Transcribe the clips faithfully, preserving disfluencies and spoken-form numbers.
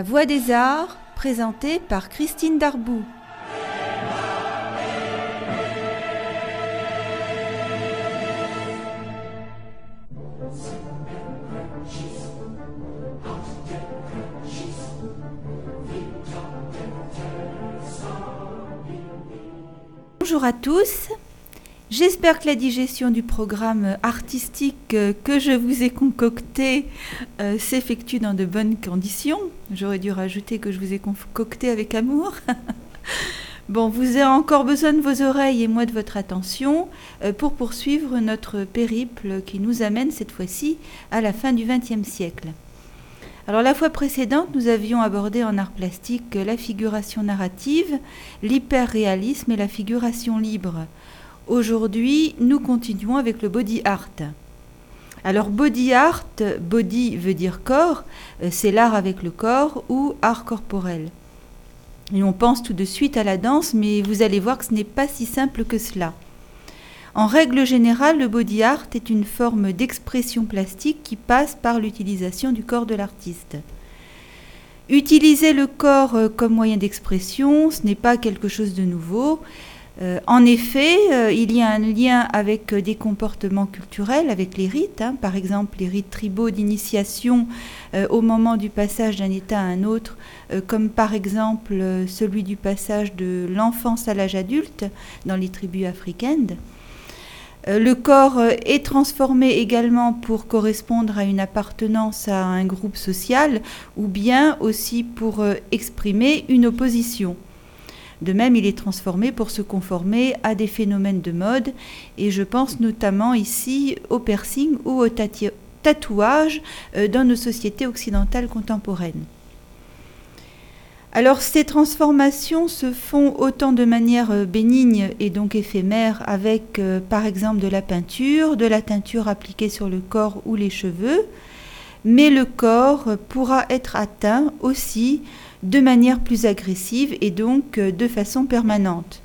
Voix des Arts, présentée par Christine Darboux. Bonjour à tous, j'espère que la digestion du programme artistique que je vous ai concocté euh, s'effectue dans de bonnes conditions. J'aurais dû rajouter que je vous ai concocté avec amour. Bon, vous avez encore besoin de vos oreilles et moi de votre attention euh, pour poursuivre notre périple qui nous amène cette fois-ci à la fin du vingtième siècle. Alors la fois précédente, nous avions abordé en art plastique la figuration narrative, l'hyperréalisme et la figuration libre. Aujourd'hui, nous continuons avec le body art. Alors body art, body veut dire corps, c'est l'art avec le corps ou art corporel. Et on pense tout de suite à la danse, mais vous allez voir que ce n'est pas si simple que cela. En règle générale, le body art est une forme d'expression plastique qui passe par l'utilisation du corps de l'artiste. Utiliser le corps comme moyen d'expression, ce n'est pas quelque chose de nouveau. Euh, en effet, euh, il y a un lien avec euh, des comportements culturels, avec les rites, hein, par exemple les rites tribaux d'initiation euh, au moment du passage d'un état à un autre, euh, comme par exemple euh, celui du passage de l'enfance à l'âge adulte dans les tribus africaines. Euh, le corps euh, est transformé également pour correspondre à une appartenance à un groupe social ou bien aussi pour euh, exprimer une opposition. De même, il est transformé pour se conformer à des phénomènes de mode, et je pense notamment ici au piercing ou au tati- tatouage euh, dans nos sociétés occidentales contemporaines. Alors, ces transformations se font autant de manière euh, bénigne et donc éphémère avec, euh, par exemple, de la peinture, de la teinture appliquée sur le corps ou les cheveux, mais le corps pourra être atteint aussi de manière plus agressive et donc de façon permanente.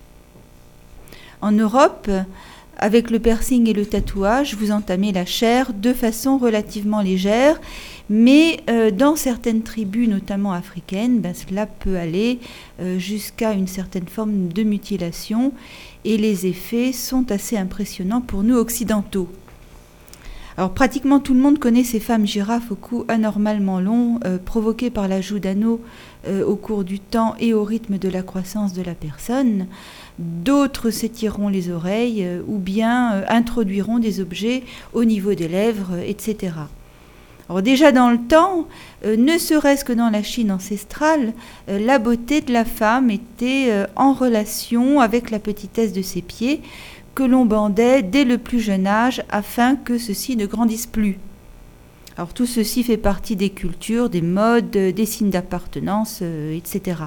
En Europe, avec le piercing et le tatouage, vous entamez la chair de façon relativement légère, mais euh, dans certaines tribus, notamment africaines, ben, cela peut aller euh, jusqu'à une certaine forme de mutilation et les effets sont assez impressionnants pour nous occidentaux. Alors pratiquement tout le monde connaît ces femmes girafes au cou anormalement long, euh, provoquées par l'ajout d'anneaux euh, au cours du temps et au rythme de la croissance de la personne. D'autres s'étireront les oreilles euh, ou bien euh, introduiront des objets au niveau des lèvres, euh, et cetera. Alors déjà dans le temps, euh, ne serait-ce que dans la Chine ancestrale, euh, la beauté de la femme était euh, en relation avec la petitesse de ses pieds, que l'on bandait dès le plus jeune âge afin que ceux-ci ne grandissent plus. Alors tout ceci fait partie des cultures, des modes, des signes d'appartenance, euh, et cetera.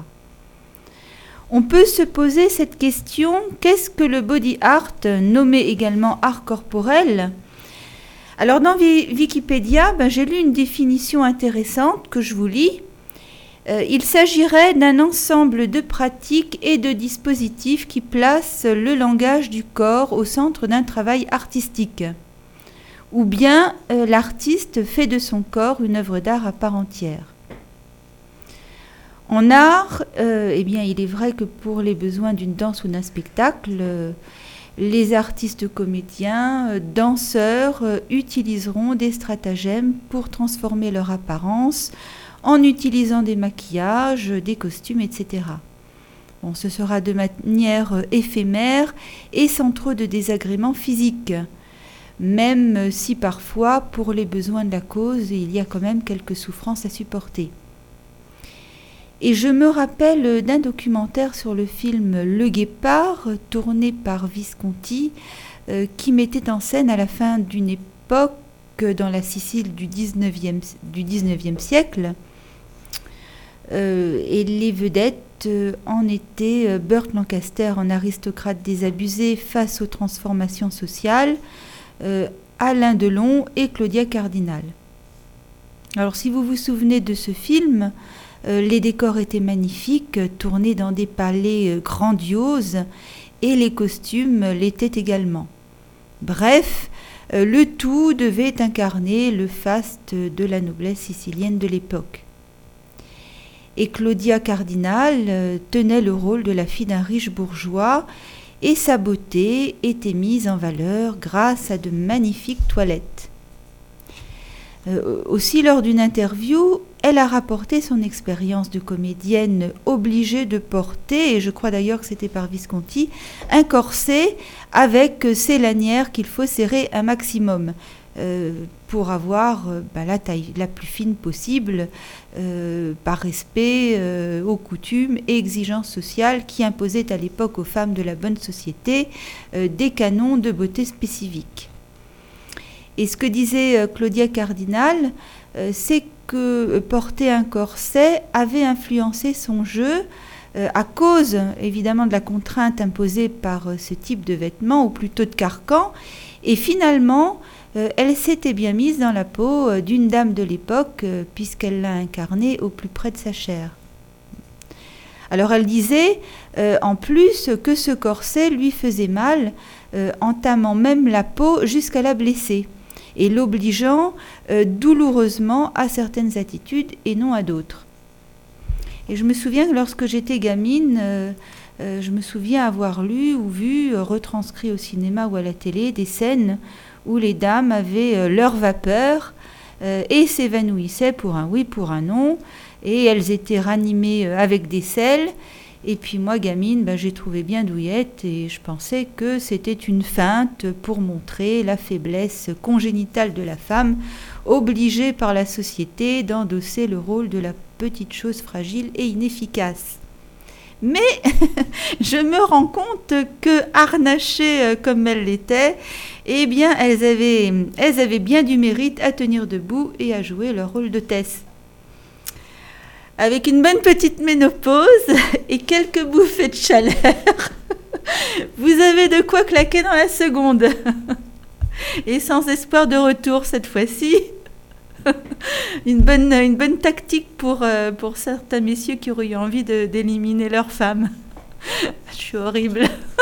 On peut se poser cette question, qu'est-ce que le body art, nommé également art corporel ? Alors dans Wikipédia, ben, j'ai lu une définition intéressante que je vous lis. Euh, il s'agirait d'un ensemble de pratiques et de dispositifs qui placent le langage du corps au centre d'un travail artistique. Ou bien euh, l'artiste fait de son corps une œuvre d'art à part entière. En art, euh, eh bien, il est vrai que pour les besoins d'une danse ou d'un spectacle, euh, les artistes comédiens, euh, danseurs euh, utiliseront des stratagèmes pour transformer leur apparence, en utilisant des maquillages, des costumes, et cetera. Bon, ce sera de manière éphémère et sans trop de désagréments physiques, même si parfois, pour les besoins de la cause, il y a quand même quelques souffrances à supporter. Et je me rappelle d'un documentaire sur le film Le Guépard, tourné par Visconti, euh, qui mettait en scène à la fin d'une époque dans la Sicile du dix-neuvième, du dix-neuvième siècle, Euh, et les vedettes euh, en étaient euh, Burt Lancaster en aristocrate désabusé face aux transformations sociales, euh, Alain Delon et Claudia Cardinal. Alors si vous vous souvenez de ce film, euh, les décors étaient magnifiques, tournés dans des palais euh, grandioses et les costumes l'étaient également. Bref, euh, le tout devait incarner le faste de la noblesse sicilienne de l'époque. Et Claudia Cardinal euh, tenait le rôle de la fille d'un riche bourgeois, et sa beauté était mise en valeur grâce à de magnifiques toilettes. Euh, aussi, lors d'une interview, elle a rapporté son expérience de comédienne obligée de porter, et je crois d'ailleurs que c'était par Visconti, un corset avec ces lanières qu'il faut serrer un maximum euh, pour avoir euh, bah, la taille la plus fine possible, euh, par respect euh, aux coutumes et exigences sociales qui imposaient à l'époque aux femmes de la bonne société euh, des canons de beauté spécifiques. Et ce que disait euh, Claudia Cardinal, euh, c'est que porter un corset avait influencé son jeu euh, à cause évidemment de la contrainte imposée par euh, ce type de vêtements, ou plutôt de carcan, et finalement euh, elle s'était bien mise dans la peau euh, d'une dame de l'époque euh, puisqu'elle l'a incarnée au plus près de sa chair. Alors elle disait euh, en plus que ce corset lui faisait mal, euh, entamant même la peau jusqu'à la blesser, et l'obligeant euh, douloureusement à certaines attitudes et non à d'autres. Et je me souviens que lorsque j'étais gamine, euh, euh, je me souviens avoir lu ou vu, euh, retranscrit au cinéma ou à la télé, des scènes où les dames avaient euh, leur vapeur euh, et s'évanouissaient pour un oui, pour un non, et elles étaient ranimées euh, avec des sels. Et puis moi, gamine, ben, j'ai trouvé bien douillette et je pensais que c'était une feinte pour montrer la faiblesse congénitale de la femme, obligée par la société d'endosser le rôle de la petite chose fragile et inefficace. Mais je me rends compte que, harnachées comme elles l'étaient, eh bien, elles avaient, elles avaient bien du mérite à tenir debout et à jouer leur rôle d'hôtesse. Avec une bonne petite ménopause et quelques bouffées de chaleur, vous avez de quoi claquer dans la seconde. Et sans espoir de retour cette fois-ci. Une bonne, une bonne tactique pour, euh, pour certains messieurs qui auraient eu envie de, d'éliminer leur femme. Je suis horrible.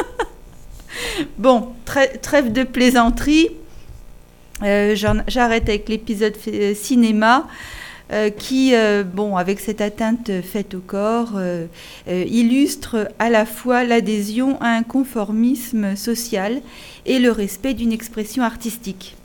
Bon, trêve de plaisanterie. Euh, j'arrête avec l'épisode f- cinéma. Euh, qui, euh, bon, avec cette atteinte faite au corps, euh, euh, illustre à la fois l'adhésion à un conformisme social et le respect d'une expression artistique.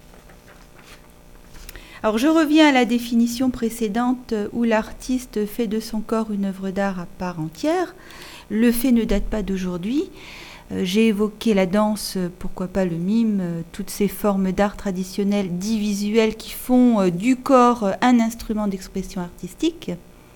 Alors, je reviens à la définition précédente où l'artiste fait de son corps une œuvre d'art à part entière. Le fait ne date pas d'aujourd'hui. Euh, j'ai évoqué la danse, pourquoi pas le mime, euh, toutes ces formes d'art traditionnelles dits visuels qui font euh, du corps euh, un instrument d'expression artistique.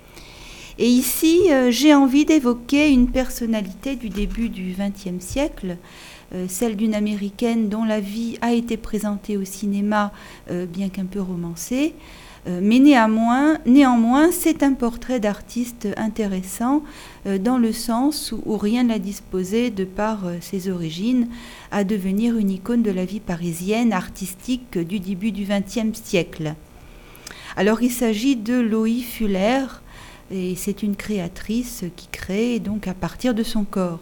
Et ici, euh, j'ai envie d'évoquer une personnalité du début du vingtième siècle, euh, celle d'une Américaine dont la vie a été présentée au cinéma, euh, bien qu'un peu romancée. Euh, mais néanmoins, néanmoins, c'est un portrait d'artiste intéressant euh, dans le sens où, où rien ne l'a disposé, de par euh, ses origines, à devenir une icône de la vie parisienne artistique du début du vingtième siècle. Alors il s'agit de Loie Fuller, et c'est une créatrice qui crée donc à partir de son corps.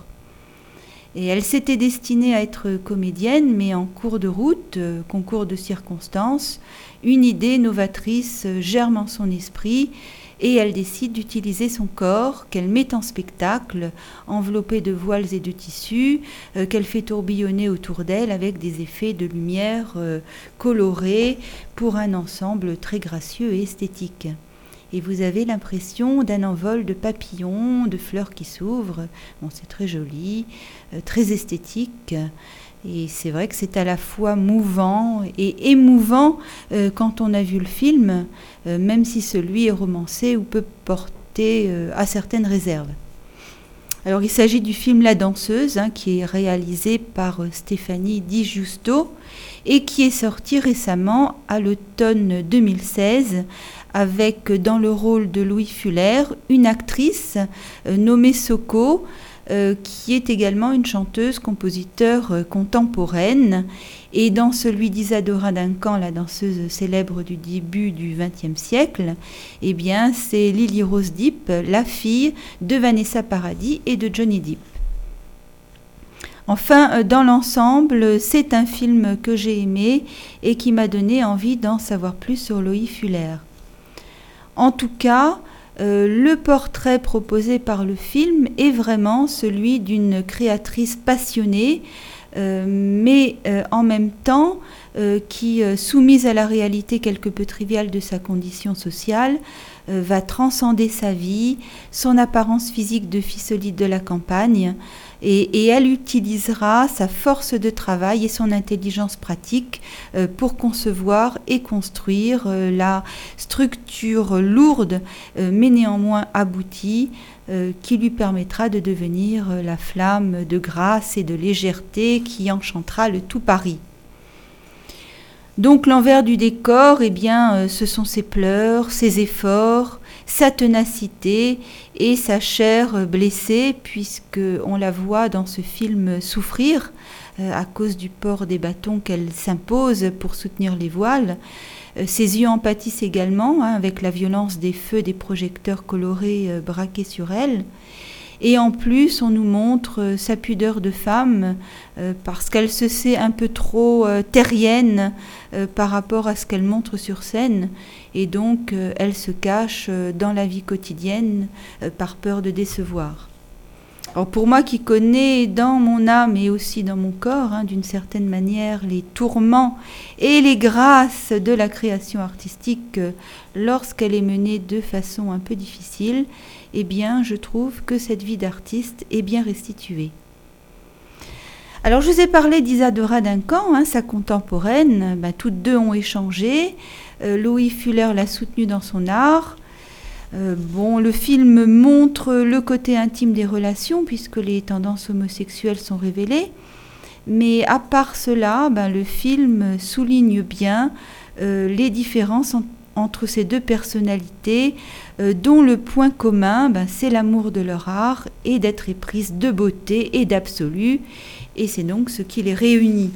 Et elle s'était destinée à être comédienne, mais en cours de route, euh, concours de circonstances, une idée novatrice germe en son esprit et elle décide d'utiliser son corps qu'elle met en spectacle, enveloppé de voiles et de tissus, euh, qu'elle fait tourbillonner autour d'elle avec des effets de lumière euh, colorés pour un ensemble très gracieux et esthétique. Et vous avez l'impression d'un envol de papillons, de fleurs qui s'ouvrent. Bon, c'est très joli, euh, très esthétique. Et c'est vrai que c'est à la fois mouvant et émouvant euh, quand on a vu le film, euh, même si celui est romancé ou peut porter euh, à certaines réserves. Alors il s'agit du film La Danseuse, hein, qui est réalisé par euh, Stéphanie Di Giusto et qui est sorti récemment à l'automne deux mille seize avec dans le rôle de Loie Fuller une actrice euh, nommée Soko, Euh, qui est également une chanteuse, compositeur euh, contemporaine. Et dans celui d'Isadora Duncan, la danseuse célèbre du début du vingtième siècle, eh bien, c'est Lily Rose Depp, la fille de Vanessa Paradis et de Johnny Depp. Enfin, euh, dans l'ensemble, c'est un film que j'ai aimé et qui m'a donné envie d'en savoir plus sur Loie Fuller. En tout cas, euh, le portrait proposé par le film est vraiment celui d'une créatrice passionnée, euh, mais euh, en même temps euh, qui, euh, soumise à la réalité quelque peu triviale de sa condition sociale, euh, va transcender sa vie, son apparence physique de fille solide de la campagne, et, et elle utilisera sa force de travail et son intelligence pratique euh, pour concevoir et construire euh, la structure lourde euh, mais néanmoins aboutie euh, qui lui permettra de devenir euh, la flamme de grâce et de légèreté qui enchantera le tout Paris. Donc l'envers du décor, eh bien, euh, ce sont ses pleurs, ses efforts, sa ténacité et sa chair blessée, puisqu'on la voit dans ce film souffrir euh, à cause du port des bâtons qu'elle s'impose pour soutenir les voiles. Euh, ses yeux en pâtissent également, hein, avec la violence des feux des projecteurs colorés euh, braqués sur elle. Et en plus, on nous montre euh, sa pudeur de femme euh, parce qu'elle se sait un peu trop euh, terrienne euh, par rapport à ce qu'elle montre sur scène. Et donc, euh, elle se cache euh, dans la vie quotidienne euh, par peur de décevoir. Alors pour moi qui connais dans mon âme et aussi dans mon corps, hein, d'une certaine manière, les tourments et les grâces de la création artistique euh, lorsqu'elle est menée de façon un peu difficile, eh bien, je trouve que cette vie d'artiste est bien restituée. Alors, je vous ai parlé d'Isadora Duncan, hein, sa contemporaine. Ben, toutes deux ont échangé. Euh, Loie Fuller l'a soutenue dans son art. Euh, bon, le film montre le côté intime des relations, puisque les tendances homosexuelles sont révélées. Mais à part cela, ben, le film souligne bien euh, les différences en entre ces deux personnalités, euh, dont le point commun, ben, c'est l'amour de leur art et d'être éprise de beauté et d'absolu, et c'est donc ce qui les réunit.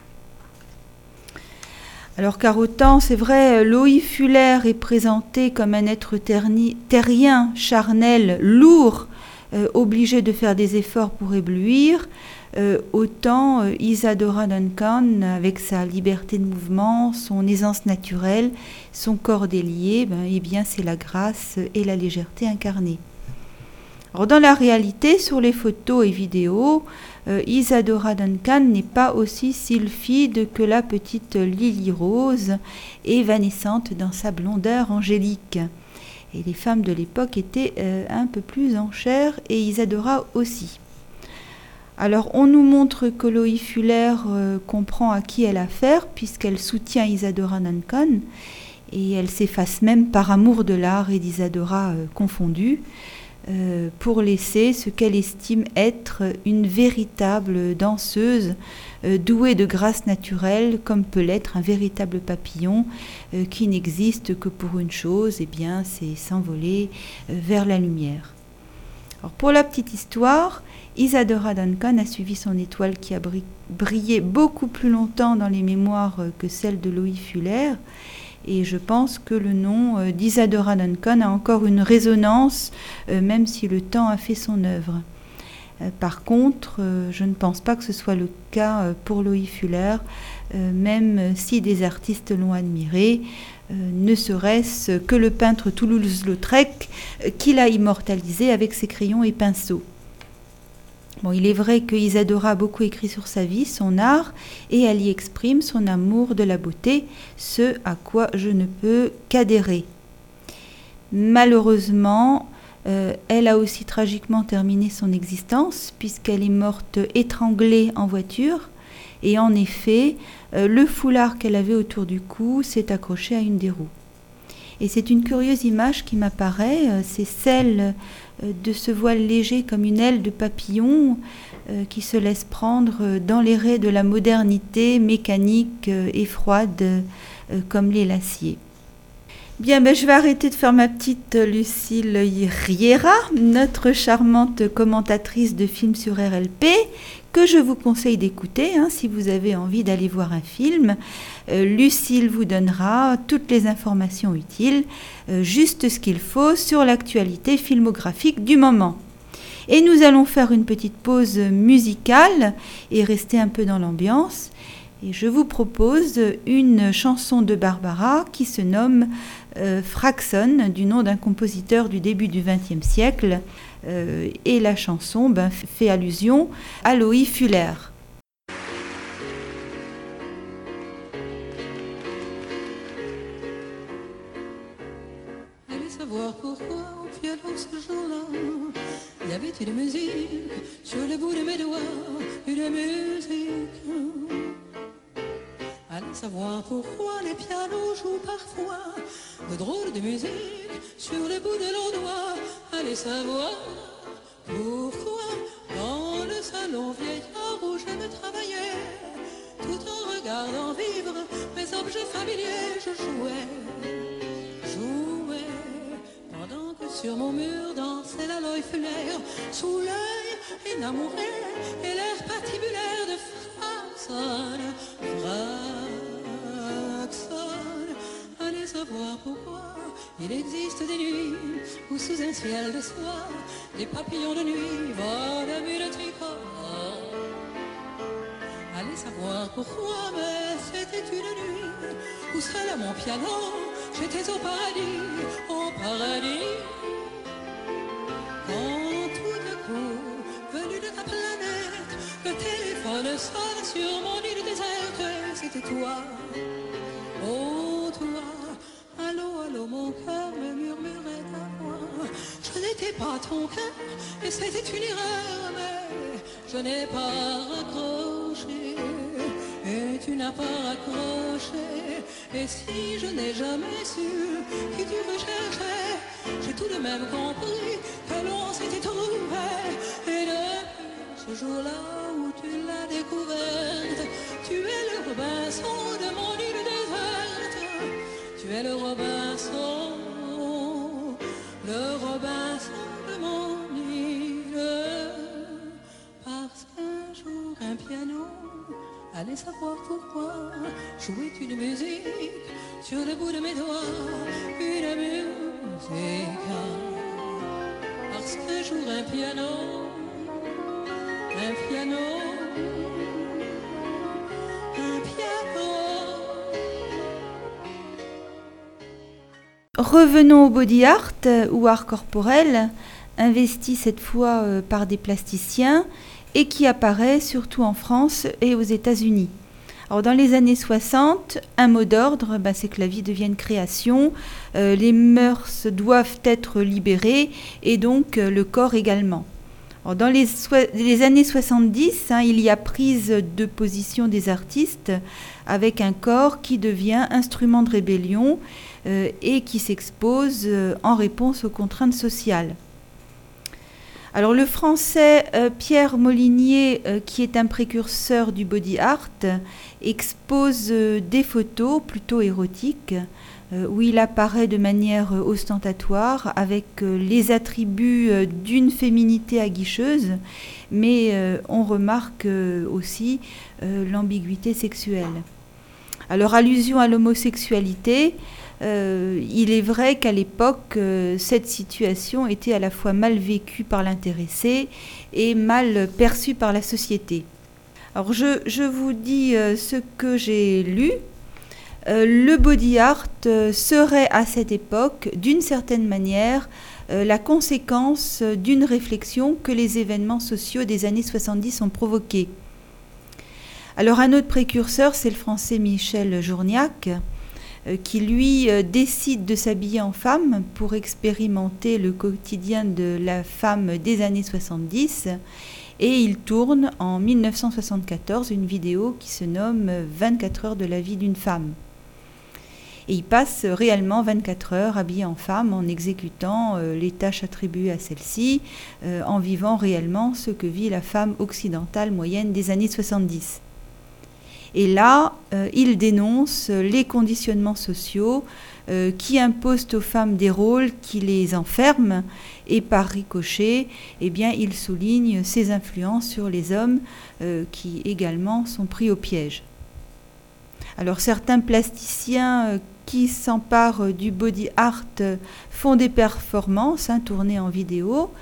Alors car autant, c'est vrai, Loie Fuller est présenté comme un être terni, terrien, charnel, lourd, euh, obligé de faire des efforts pour éblouir, Euh, autant euh, Isadora Duncan, avec sa liberté de mouvement, son aisance naturelle, son corps délié, ben, eh bien, c'est la grâce et la légèreté incarnée. Alors, dans la réalité, sur les photos et vidéos, euh, Isadora Duncan n'est pas aussi sylphide que la petite Lily Rose, évanescente dans sa blondeur angélique. Et les femmes de l'époque étaient euh, un peu plus en chair, et Isadora aussi. Alors, on nous montre que Loie Fuller euh, comprend à qui elle a affaire, puisqu'elle soutient Isadora Duncan, et elle s'efface même par amour de l'art et d'Isadora euh, confondue, euh, pour laisser ce qu'elle estime être une véritable danseuse, euh, douée de grâce naturelle, comme peut l'être un véritable papillon, euh, qui n'existe que pour une chose, eh bien, c'est s'envoler euh, vers la lumière. Alors, pour la petite histoire, Isadora Duncan a suivi son étoile qui a brillé beaucoup plus longtemps dans les mémoires que celle de Loie Fuller, et je pense que le nom d'Isadora Duncan a encore une résonance, même si le temps a fait son œuvre. Par contre, je ne pense pas que ce soit le cas pour Loie Fuller, même si des artistes l'ont admiré, ne serait-ce que le peintre Toulouse-Lautrec qui l'a immortalisé avec ses crayons et pinceaux. Bon, il est vrai que Isadora a beaucoup écrit sur sa vie, son art, et elle y exprime son amour de la beauté, ce à quoi je ne peux qu'adhérer. Malheureusement, euh, elle a aussi tragiquement terminé son existence, puisqu'elle est morte étranglée en voiture, et en effet, euh, le foulard qu'elle avait autour du cou s'est accroché à une des roues. Et c'est une curieuse image qui m'apparaît, euh, c'est celle euh, de ce voile léger comme une aile de papillon euh, qui se laisse prendre dans les raies de la modernité mécanique euh, et froide euh, comme les l'acier. Bien, ben, je vais arrêter de faire ma petite Lucille Riera, notre charmante commentatrice de films sur R L P, que je vous conseille d'écouter hein, si vous avez envie d'aller voir un film. Euh, Lucille vous donnera toutes les informations utiles, euh, juste ce qu'il faut sur l'actualité filmographique du moment. Et nous allons faire une petite pause musicale et rester un peu dans l'ambiance. Et je vous propose une chanson de Barbara qui se nomme euh, Fraxon, du nom d'un compositeur du début du vingtième siècle. Euh, et la chanson ben, fait allusion à Loïc Fuller. Allez savoir pourquoi au piano ce jour-là, il y avait une musique sur le bout de mes doigts, une musique. Allez savoir pourquoi les pianos jouent parfois de drôles de musique sur le bout de leurs doigts. Allez savoir pourquoi dans le salon vieillard où je me travaillais, tout en regardant vivre mes objets familiers, je jouais, jouais, pendant que sur mon mur dansait la Loïc Fuller, sous l'œil énamouré et l'air patibulaire de Fraxon, Fraxon. Allez savoir pourquoi il existe des nuits où sous un ciel de soie, des papillons de nuit volent une tricot. Allez savoir pourquoi, mais c'était une nuit où seul à mon piano, j'étais au paradis, au paradis. Quand tout d'un coup, venu de ta planète, le téléphone sonne sur mon île déserte, et c'était toi, oh toi. Allô, allô, mon cœur me murmurait ta voix. Je n'étais pas ton cœur, et c'était une erreur, mais je n'ai pas raccroché, et tu n'as pas raccroché. Et si je n'ai jamais su qui tu recherchais, j'ai tout de même compris que l'on s'était trouvé. Et depuis ce jour-là où tu l'as découverte, tu es le Robinson de mon île déserte. Tu es le Robinson, le Robinson de mon île. Parce qu'un jour un piano, allez savoir pourquoi, jouait une musique sur le bout de mes doigts, une musique. Parce qu'un jour un piano, un piano, un piano. Revenons au body art ou art corporel, investi cette fois euh, par des plasticiens et qui apparaît surtout en France et aux États-Unis. Alors dans les années soixante, un mot d'ordre, ben, c'est que la vie devienne création, euh, les mœurs doivent être libérées et donc euh, le corps également. Alors, dans les, so- les années soixante-dix, hein, il y a prise de position des artistes avec un corps qui devient instrument de rébellion euh, et qui s'expose euh, en réponse aux contraintes sociales. Alors le français euh, Pierre Molinier, euh, qui est un précurseur du body art, expose euh, des photos plutôt érotiques euh, où il apparaît de manière euh, ostentatoire avec euh, les attributs euh, d'une féminité aguicheuse, mais euh, on remarque euh, aussi euh, l'ambiguïté sexuelle. Alors allusion à l'homosexualité, Euh, il est vrai qu'à l'époque, euh, cette situation était à la fois mal vécue par l'intéressé et mal perçue par la société. Alors je, je vous dis euh, ce que j'ai lu. Euh, le body art euh, serait à cette époque, d'une certaine manière, euh, la conséquence d'une réflexion que les événements sociaux des années soixante-dix ont provoquée. Alors un autre précurseur, c'est le français Michel Journiac, qui lui euh, décide de s'habiller en femme pour expérimenter le quotidien de la femme des années soixante-dix, et il tourne en mille neuf cent soixante-quatorze une vidéo qui se nomme « vingt-quatre heures de la vie d'une femme ». Et il passe réellement vingt-quatre heures habillé en femme en exécutant euh, les tâches attribuées à celle-ci, euh, en vivant réellement ce que vit la femme occidentale moyenne des années soixante-dix. Et là, euh, il dénonce les conditionnements sociaux euh, qui imposent aux femmes des rôles qui les enferment, et par ricochet, eh bien, il souligne ces influences sur les hommes euh, qui également sont pris au piège. Alors certains plasticiens euh, qui s'emparent du body art euh, font des performances hein, tournées en vidéo,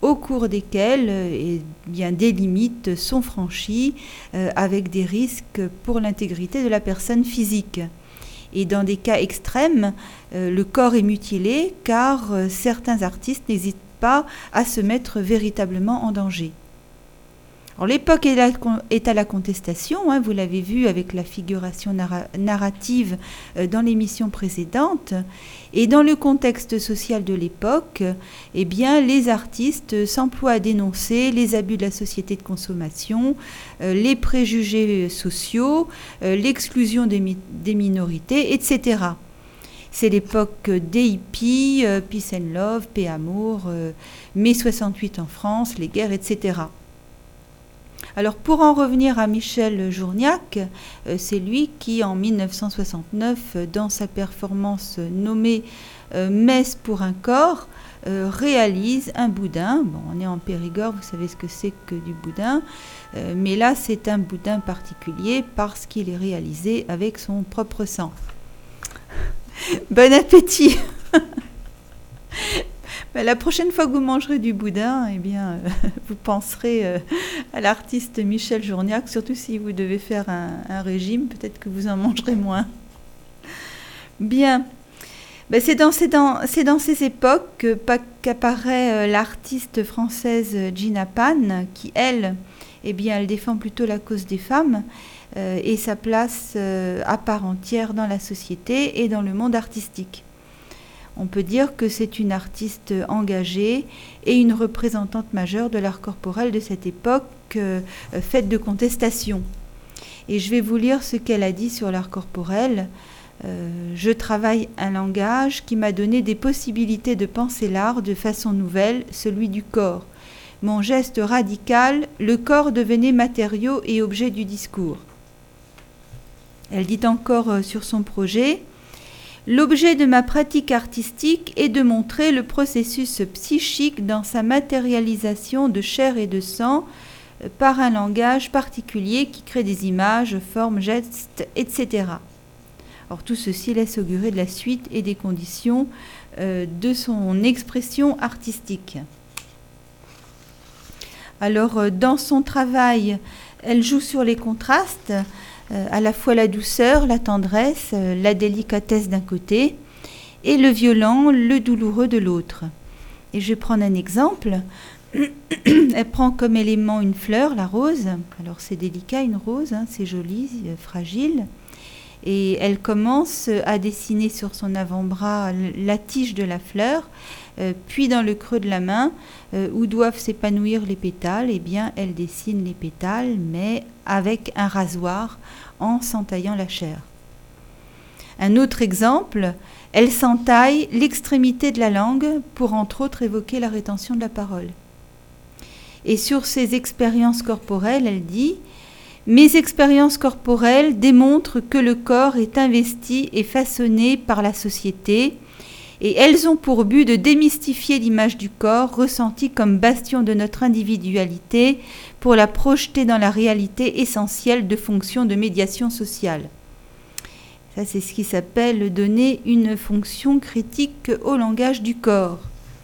au cours desquels euh, eh bien, des limites sont franchies euh, avec des risques pour l'intégrité de la personne physique. Et dans des cas extrêmes, euh, le corps est mutilé car euh, certains artistes n'hésitent pas à se mettre véritablement en danger. Alors, l'époque est, la, est à la contestation, hein, vous l'avez vu avec la figuration narra- narrative euh, dans l'émission précédente. Et dans le contexte social de l'époque, eh bien, les artistes s'emploient à dénoncer les abus de la société de consommation, euh, les préjugés sociaux, euh, l'exclusion des, mi- des minorités, et cetera. C'est l'époque des hippies, euh, Peace and Love, Paix Amour, euh, mai soixante-huit en France, les guerres, et cetera. Alors pour en revenir à Michel Journiac, euh, c'est lui qui en mille neuf cent soixante-neuf, euh, dans sa performance nommée euh, Messe pour un corps, euh, réalise un boudin. Bon, on est en Périgord, vous savez ce que c'est que du boudin, euh, mais là c'est un boudin particulier parce qu'il est réalisé avec son propre sang. Bon appétit. Ben, la prochaine fois que vous mangerez du boudin, eh bien, euh, vous penserez euh, à l'artiste Michel Journiac, surtout si vous devez faire un, un régime, peut-être que vous en mangerez moins. Bien, ben, c'est, dans, c'est, dans, c'est dans ces époques que, qu'apparaît euh, l'artiste française Gina Pan, qui, elle, eh bien, elle défend plutôt la cause des femmes euh, et sa place euh, à part entière dans la société et dans le monde artistique. On peut dire que c'est une artiste engagée et une représentante majeure de l'art corporel de cette époque euh, faite de contestation. Et je vais vous lire ce qu'elle a dit sur l'art corporel. Euh, je travaille un langage qui m'a donné des possibilités de penser l'art de façon nouvelle, celui du corps. Mon geste radical, le corps devenait matériau et objet du discours. Elle dit encore euh, sur son projet: l'objet de ma pratique artistique est de montrer le processus psychique dans sa matérialisation de chair et de sang euh, par un langage particulier qui crée des images, formes, gestes, et cetera. Alors tout ceci laisse augurer de la suite et des conditions euh, de son expression artistique. Alors euh, dans son travail, elle joue sur les contrastes, Euh, à la fois la douceur, la tendresse, euh, la délicatesse d'un côté et le violent, le douloureux de l'autre. Et je vais prendre un exemple. Elle prend comme élément une fleur, la rose. Alors c'est délicat une rose, hein, c'est joli, euh, fragile. Et elle commence à dessiner sur son avant-bras la tige de la fleur, euh, puis dans le creux de la main, euh, où doivent s'épanouir les pétales, eh bien elle dessine les pétales, mais avec un rasoir, en s'entaillant la chair. Un autre exemple, elle s'entaille l'extrémité de la langue pour entre autres évoquer la rétention de la parole. Et sur ses expériences corporelles, elle dit: mes expériences corporelles démontrent que le corps est investi et façonné par la société, et elles ont pour but de démystifier l'image du corps ressentie comme bastion de notre individualité pour la projeter dans la réalité essentielle de fonctions de médiation sociale. Ça, c'est ce qui s'appelle donner une fonction critique au langage du corps.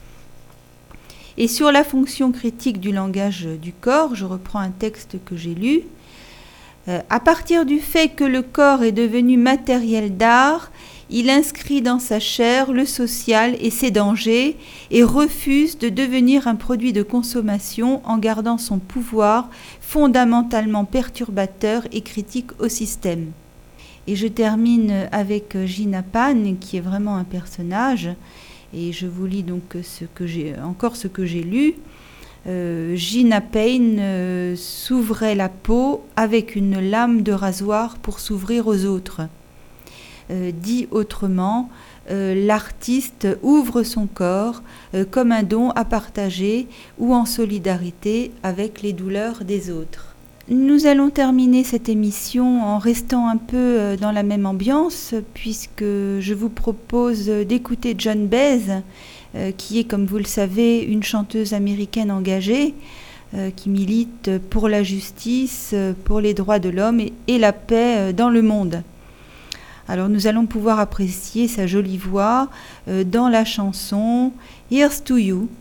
Et sur la fonction critique du langage du corps, je reprends un texte que j'ai lu. Euh, à partir du fait que le corps est devenu matériel d'art, il inscrit dans sa chair le social et ses dangers et refuse de devenir un produit de consommation en gardant son pouvoir fondamentalement perturbateur et critique au système. Et je termine avec Gina Pan, qui est vraiment un personnage, et je vous lis donc ce que j'ai, encore ce que j'ai lu. Euh, Gina Payne euh, s'ouvrait la peau avec une lame de rasoir pour s'ouvrir aux autres. Euh, dit autrement, euh, l'artiste ouvre son corps euh, comme un don à partager ou en solidarité avec les douleurs des autres. Nous allons terminer cette émission en restant un peu euh, dans la même ambiance, puisque je vous propose d'écouter Joan Baez, euh, qui est, comme vous le savez, une chanteuse américaine engagée, euh, qui milite pour la justice, pour les droits de l'homme et, et la paix euh, dans le monde. Alors nous allons pouvoir apprécier sa jolie voix euh, dans la chanson Here's to You,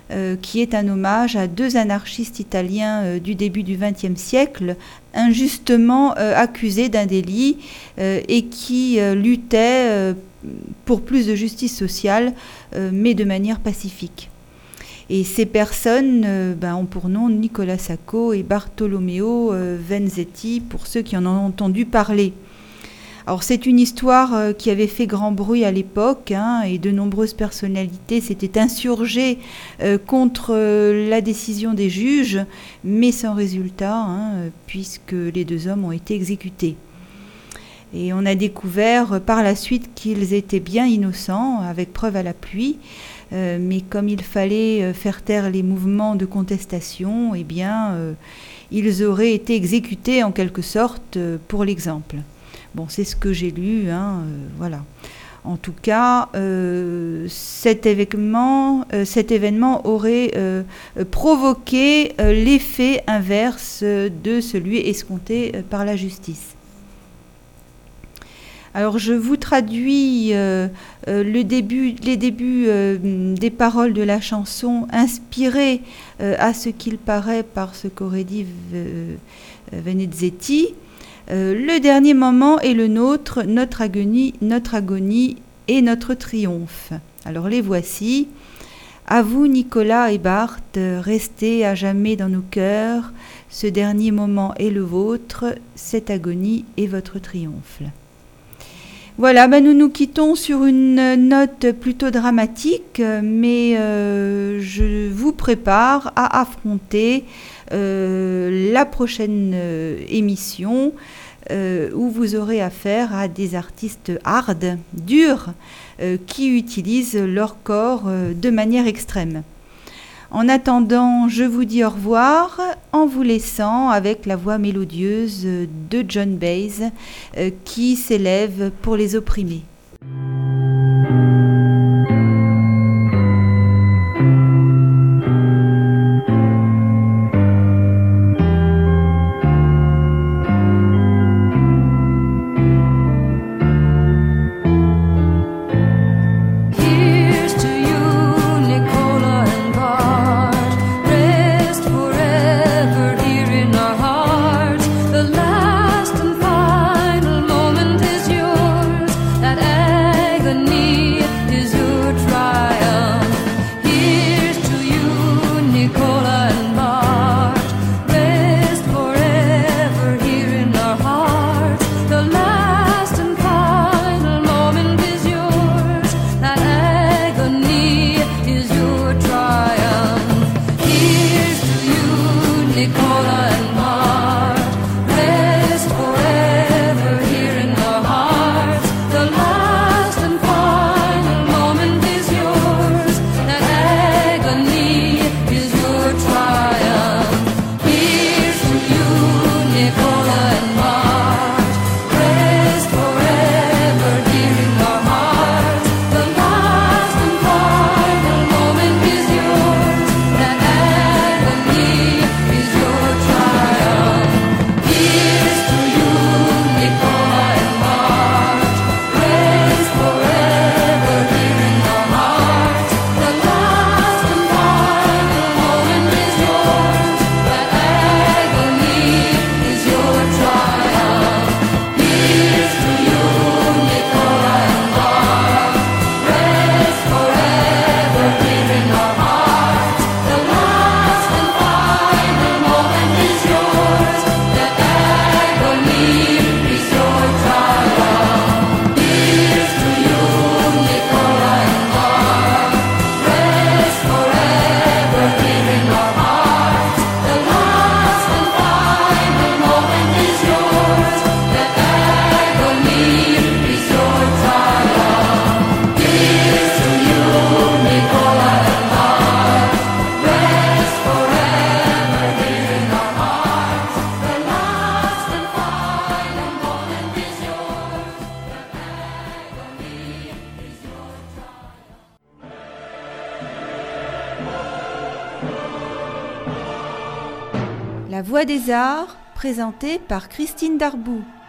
euh, qui est un hommage à deux anarchistes italiens euh, du début du vingtième siècle, injustement euh, accusés d'un délit euh, et qui euh, luttaient euh, pour plus de justice sociale, euh, mais de manière pacifique. Et ces personnes euh, ben, ont pour nom Nicola Sacco et Bartolomeo euh, Vanzetti, pour ceux qui en ont entendu parler. Alors c'est une histoire euh, qui avait fait grand bruit à l'époque, hein, et de nombreuses personnalités s'étaient insurgées euh, contre euh, la décision des juges, mais sans résultat, hein, puisque les deux hommes ont été exécutés. Et on a découvert euh, par la suite qu'ils étaient bien innocents, avec preuve à l'appui, euh, mais comme il fallait euh, faire taire les mouvements de contestation, eh bien, euh, ils auraient été exécutés en quelque sorte euh, pour l'exemple. Bon, c'est ce que j'ai lu, hein, euh, voilà. En tout cas, euh, cet événement, euh, cet événement aurait euh, provoqué euh, l'effet inverse de celui escompté euh, par la justice. Alors, je vous traduis euh, euh, le début, les débuts euh, des paroles de la chanson inspirées euh, à ce qu'il paraît par ce qu'aurait dit euh, Vanzetti. Euh, le dernier moment est le nôtre, notre agonie, notre agonie et notre triomphe. Alors les voici. À vous, Nicolas et Barth, restez à jamais dans nos cœurs. Ce dernier moment est le vôtre, cette agonie est votre triomphe. Voilà, ben nous nous quittons sur une note plutôt dramatique, mais euh, je vous prépare à affronter euh, la prochaine euh, émission euh, où vous aurez affaire à des artistes hard, durs, euh, qui utilisent leur corps euh, de manière extrême. En attendant, je vous dis au revoir en vous laissant avec la voix mélodieuse de John Baez euh, qui s'élève pour les opprimés. La Voix des Arts, présentée par Christine Darboux.